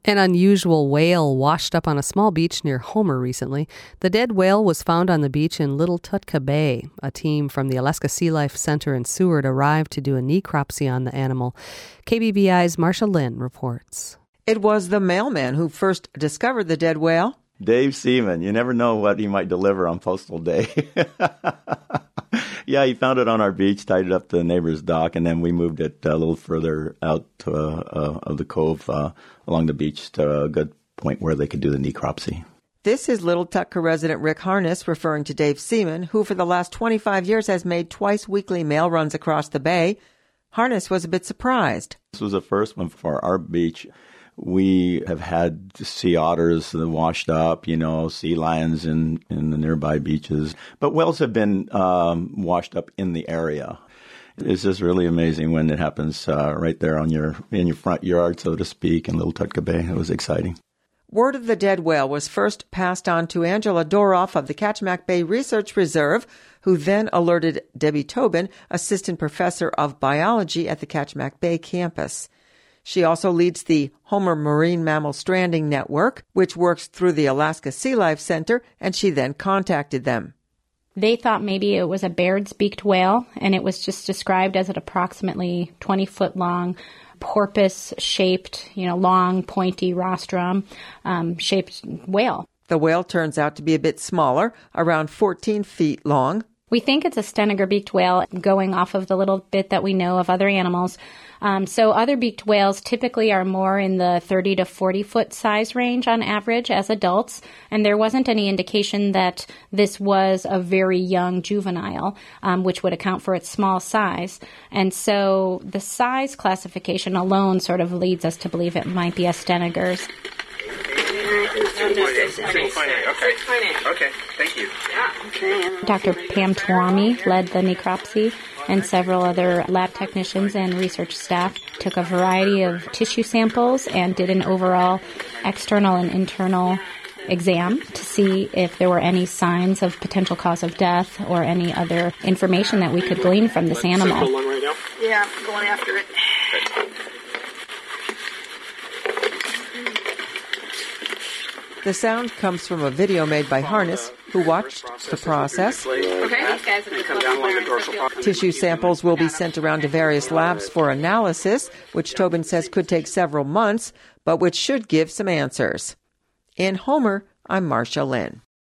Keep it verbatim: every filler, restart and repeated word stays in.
An unusual whale washed up on a small beach near Homer recently. The dead whale was found on the beach in Little Tutka Bay. A team from the Alaska Sea Life Center in Seward arrived to do a necropsy on the animal. K B V I's Marcia Lynn reports. It was the mailman who first discovered the dead whale. Dave Seaman. You never know what he might deliver on Postal Day. Yeah, he found it on our beach, tied it up to the neighbor's dock, and then we moved it a little further out to, uh, uh, of the cove uh, along the beach to a good point where they could do the necropsy. This is Little Tutka resident Rick Harness referring to Dave Seaman, who for the last twenty-five years has made twice weekly mail runs across the bay. Harness was a bit surprised. This was the first one for our beach. We have had sea otters that washed up, you know, sea lions in, in the nearby beaches. But whales have been um, washed up in the area. It's just really amazing when it happens uh, right there on your in your front yard, so to speak, in Little Tutka Bay. It was exciting. Word of the dead whale was first passed on to Angela Doroff of the Kachemak Bay Research Reserve, who then alerted Debbie Tobin, assistant professor of biology at the Kachemak Bay campus. She also leads the Homer Marine Mammal Stranding Network, which works through the Alaska Sea Life Center, and she then contacted them. They thought maybe it was a Baird's-beaked whale, and it was just described as an approximately twenty-foot-long, porpoise-shaped, you know, long, pointy rostrum um, shaped whale. The whale turns out to be a bit smaller, around fourteen feet long. We think it's a Stenegar-beaked whale, going off of the little bit that we know of other animals. Um, so other beaked whales typically are more in the thirty to forty foot size range on average as adults, and there wasn't any indication that this was a very young juvenile, um, which would account for its small size. And so the size classification alone sort of leads us to believe it might be a Stenegar's. six point eight. Okay. Okay. Thank you. Doctor Pam Tuami led the necropsy, and several other lab technicians and research staff took a variety of tissue samples and did an overall external and internal exam to see if there were any signs of potential cause of death or any other information that we could glean from this animal. Yeah, going after it. The sound comes from a video made by Harness, who watched the process. Tissue samples will be sent around to various labs for analysis, which Tobin says could take several months, but which should give some answers. In Homer, I'm Marcia Lynn.